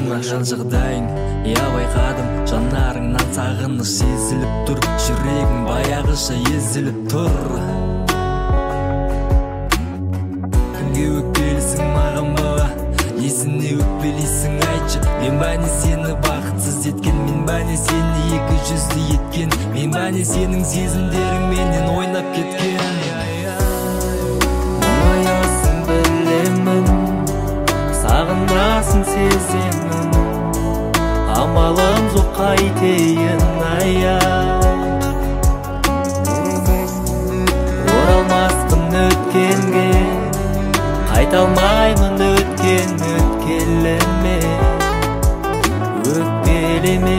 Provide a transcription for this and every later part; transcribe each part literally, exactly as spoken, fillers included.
мына хал жағдайың, я байқадым, жанарыңнан сағыныш сезіліп тұр, жүрегің баяғыша езіліп тұр. Кімге өкпелісің маған бала, несіне өкпелейсің айтшы? Мен ба не сені бақытсыз еткен, мен ба не сені екі жүзді еткен, мен ба не сенің сезімдерің менен ойнап кеткен. Мұңаясың білемін, сағынасың сеземін, амалым жоқ қайтейін аяй. Оралмаспын өткенге, қайта алмаймын өткен өткеліме, өкпелеме.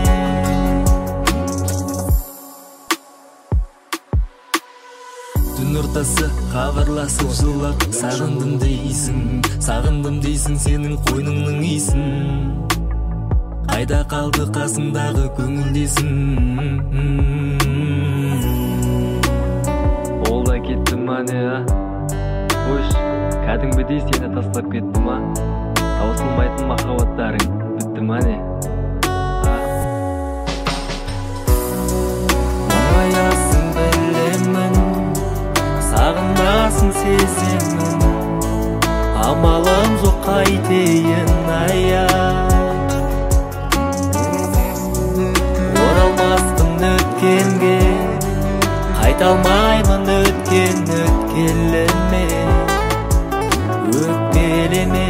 Түн ортасы хабарласып жылап, сағындым дейсің, сағындым дейсің сенің қойныңның исін. Қайда қалды қасымдағы көңілдесің? Ол да кетті ма не, а? Қош, кәдімгідей сені тастап кетті ма? Таусылмайтын махаббаттарың бітті ма не? Мұңаясың білемін, сағынасың сеземін, амалым жоқ қайтейін аяй. Оралмаспын өткенге, қайта алмаймын өткен өткеліме, өкпелеме.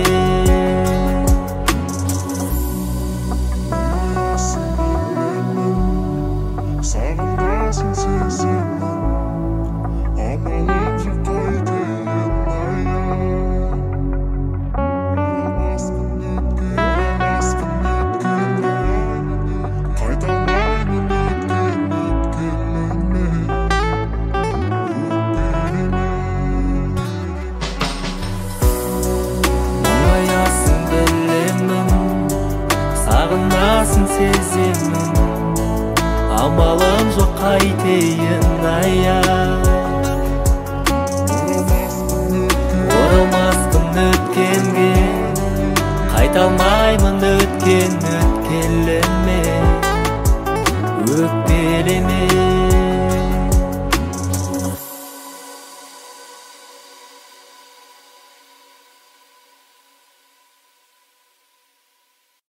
Сағынасың сеземін, амалым жоқ қайтейін аяй. Оралмаспын өткенге, қайта алмаймын өткен өткеліме, өкпелеме. Мұңаясың білемін, сағынасың сеземін, амалым жоқ қайтейін аяй. Оралмаспын өткенге, қайта алмаймын өткен өткеліме,